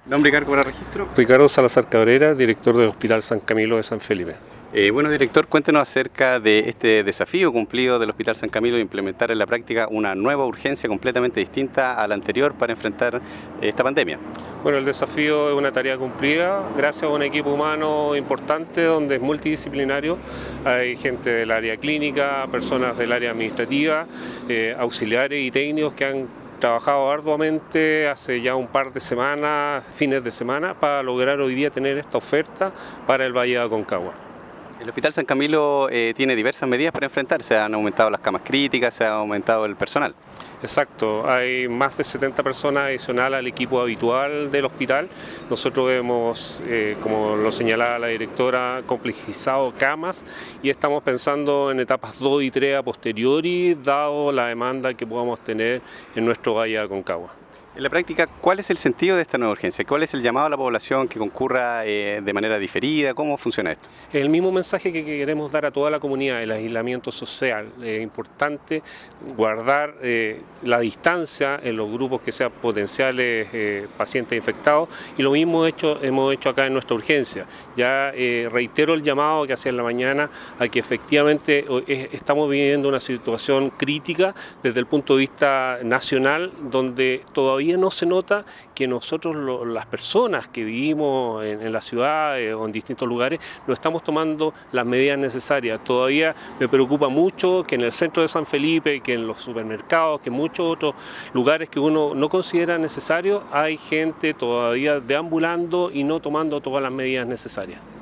Nombre y cargo para registro. Ricardo Salazar Cabrera, director del Hospital San Camilo de San Felipe. Bueno, director, cuéntenos acerca de este desafío cumplido del Hospital San Camilo de implementar en la práctica una nueva urgencia completamente distinta a la anterior para enfrentar esta pandemia. Bueno, el desafío es una tarea cumplida gracias a un equipo humano importante donde es multidisciplinario. Hay gente del área clínica, personas del área administrativa, auxiliares y técnicos que han trabajado arduamente hace ya un par de semanas, fines de semana, para lograr hoy día tener esta oferta para el Valle de Aconcagua. El Hospital San Camilo tiene diversas medidas para enfrentarse. Han aumentado las camas críticas, se ha aumentado el personal. Exacto, hay más de 70 personas adicionales al equipo habitual del hospital. Nosotros hemos, como lo señalaba la directora, complejizado camas y estamos pensando en etapas 2 y 3 a posteriori, dado la demanda que podamos tener en nuestro Valle de Aconcagua. En la práctica, ¿cuál es el sentido de esta nueva urgencia? ¿Cuál es el llamado a la población que concurra de manera diferida? ¿Cómo funciona esto? Es el mismo mensaje que queremos dar a toda la comunidad, el aislamiento social. Es importante guardar la distancia en los grupos que sean potenciales pacientes infectados y lo mismo hemos hecho acá en nuestra urgencia. Ya reitero el llamado que hacía en la mañana a que efectivamente estamos viviendo una situación crítica desde el punto de vista nacional donde todavía no se nota que nosotros, las personas que vivimos en la ciudad o en distintos lugares, no estamos tomando las medidas necesarias. Todavía me preocupa mucho que en el centro de San Felipe, que en los supermercados, que en muchos otros lugares que uno no considera necesarios, hay gente todavía deambulando y no tomando todas las medidas necesarias.